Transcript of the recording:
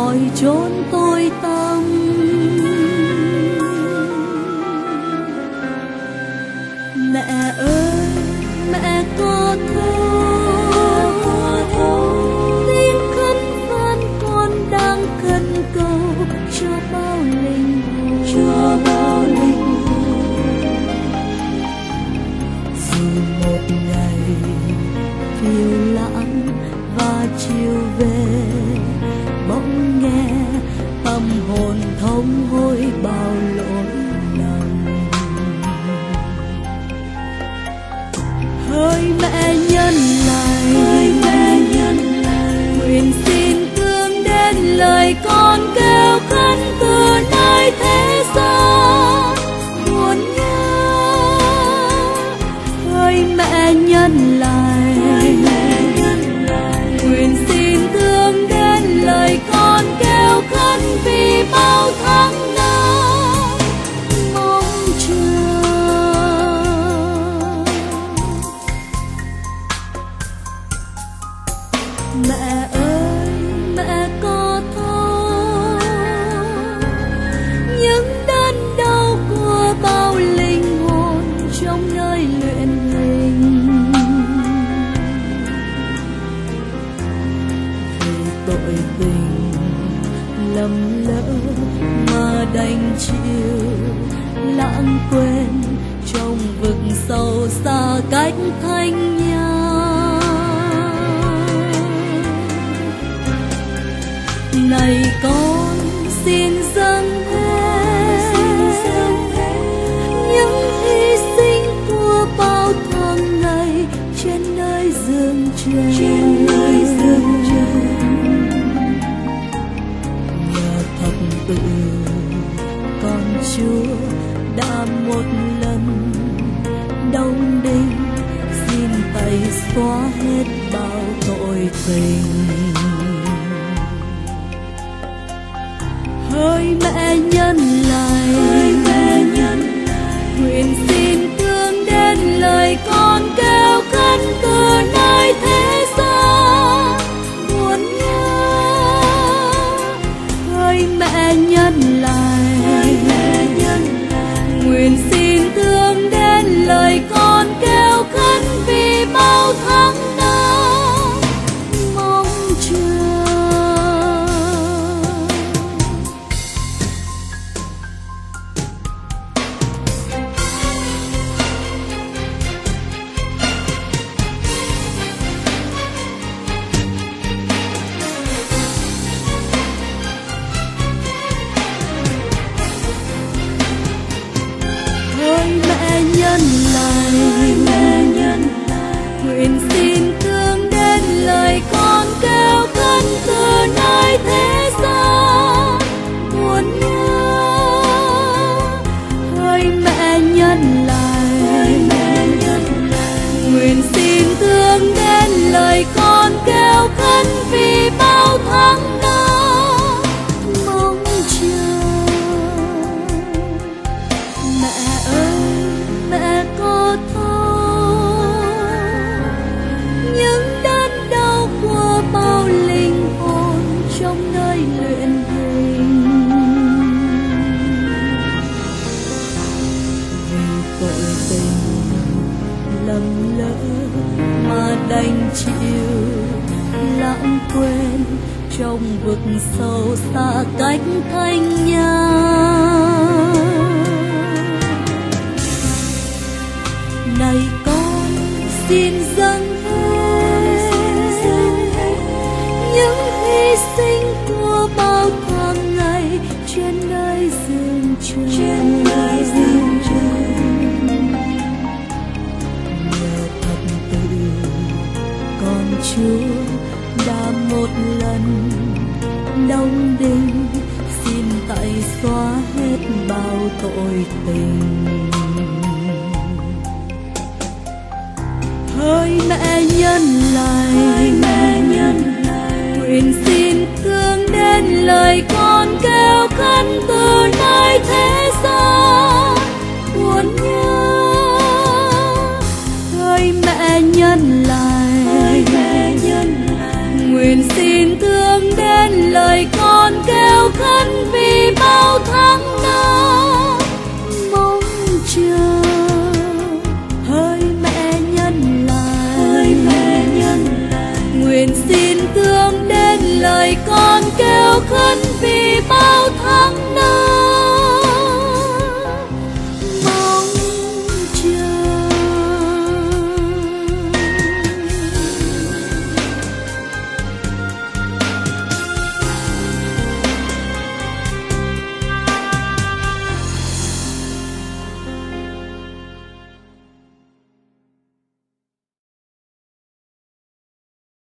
mọi chốn tôi tâm. Mẹ ơi, mẹ có thấu, tin khấn van con đang cần cầu cho bao linh hồn, dù một ngày phiêu lãng và chiều về, bỗng nghe tâm hồn thống hối bao lỗi lầm. Hỡi mẹ nhân lành, nguyện xin thương đến lời con kêu khấn từ nơi thế gian buồn nhớ. Hỡi mẹ nhân lành, nguyện xin thương đến lời con kêu khấn vì bao tháng năm mong chờ. Mẹ ơi, mẹ có thấu những đớn đau của bao linh hồn trong nơi luyện hình. Vì tội tình lầm lỡ mà đành chịu lãng quên trong vực sâu xa cách thanh nhau. Này con xin dâng hết những hy sinh của bao tháng ngày trên nơi dương trời. Nhờ thập tự con Chúa đã một lần đau đinh, xin tẩy xóa hết bao tội tình. Hỡi mẹ nhân lành, nguyện xin thương đến lời con kêu khấn từ nơi thế gian buồn nhớ. Hỡi mẹ nhân lành, nguyện xin thương đến lời con kêu khấn vì bao tháng năm mong chờ. Nhân lành, nguyện xin thương đến lời con kêu khấn từ nơi thế gian buồn nhớ. Hỡi mẹ nhân lành, nguyện xin thương đến lời con kêu khấn vì bao tháng năm mong chờ. Mẹ ơi, mẹ có thấu những đớn đau của bao linh hồn trong nơi luyện hình. Vì tội tình lầm lỡ mà đành chịu lãng quên trong vực sâu xa cách thanh nhau. Này con xin dâng hết những hy sinh của bao tháng ngày trên nơi dương trời. Nhờ thập tự con Chúa đã một lần đau đinh, xin tẩy xóa hết bao tội tình. Hỡi mẹ nhân lành, nguyện xin thương đến lời con kêu khấn từ nơi thế gian buồn nhớ. Hỡi mẹ nhân lành, nguyện xin thương đến lời con bao tháng năm mong chờ. Hỡi mẹ nhân lại, nguyện xin thương đến lời con kêu khấn vì bao tháng năm.